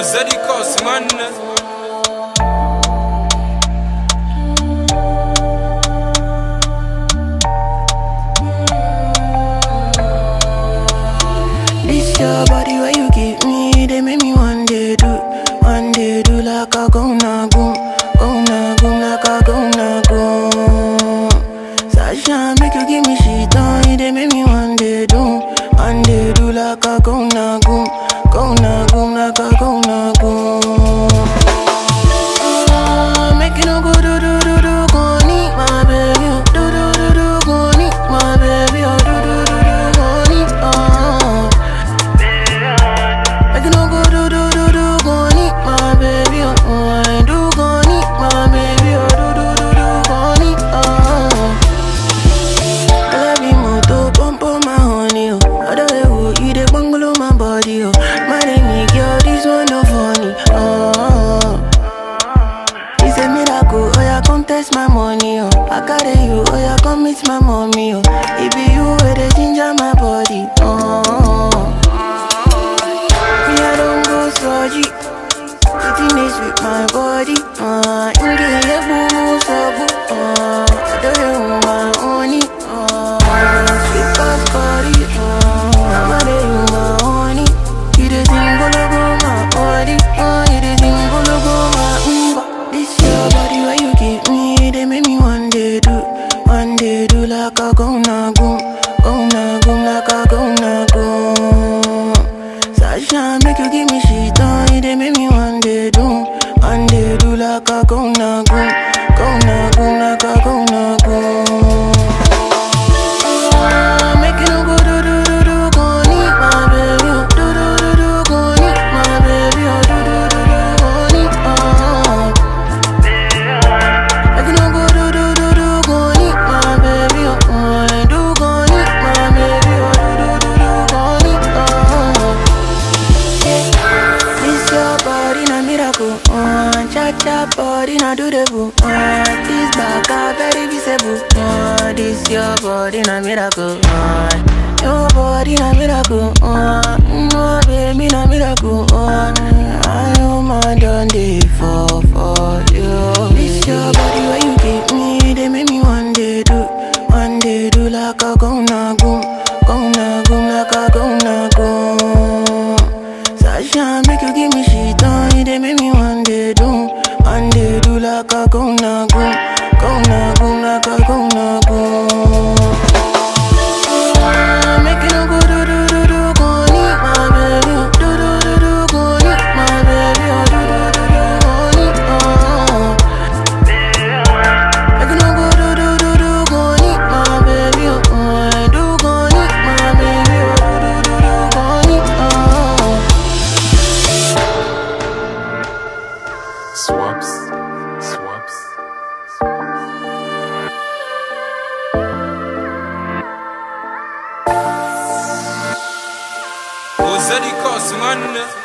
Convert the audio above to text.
Ozadi Kosman. This your body where you give me, they make me one day do like a gonna go like a gonna go. Sasha make you give me shit on, they make me one day do like a gonna go like a gonna go. Make you no go do go need my baby, do go need my baby, oh do go need Make you no go do go need my baby, oh I do go need my baby, oh do go need I love you moto pump on my honey, oh I don't know you the bungalow my body, oh my name girl this one no funny, It's a miracle, oh yeah, come test my money, oh I carry you, oh yeah, come meet my mommy, oh it be you where they ginger my body, Me I don't go surgery, sitting is with my body, in the boo so boo, I don't know my honey, sweet as body, I'm a day my honey, you the thing gonna go my body, you the thing gonna go my This your body where you give me, they make me one day do like a gonna go like a gonna go. Sasha make you give me shit on, they make me one day do like a gonna go like a gonna go. Make you no go do go need my baby, do go need my baby, oh do go need Make you no go do go need my baby, oh I do go need my baby, oh do go need This your body na miracle, cha body na do the boo, this back a very visible, this your body na miracle, your body na miracle, no baby na miracle, I know my done day for you. This your body where you give me, they make me one day do like a gonna go like a gonna go. Sasha make you give me shit on, they make me one day do like a gonna go like a gonna go. Make you no go do go need my baby, do go need my baby, oh do go need Make you no go do go need my baby, oh I do go need my baby, oh do go need Swaps. Ozadi Kosman.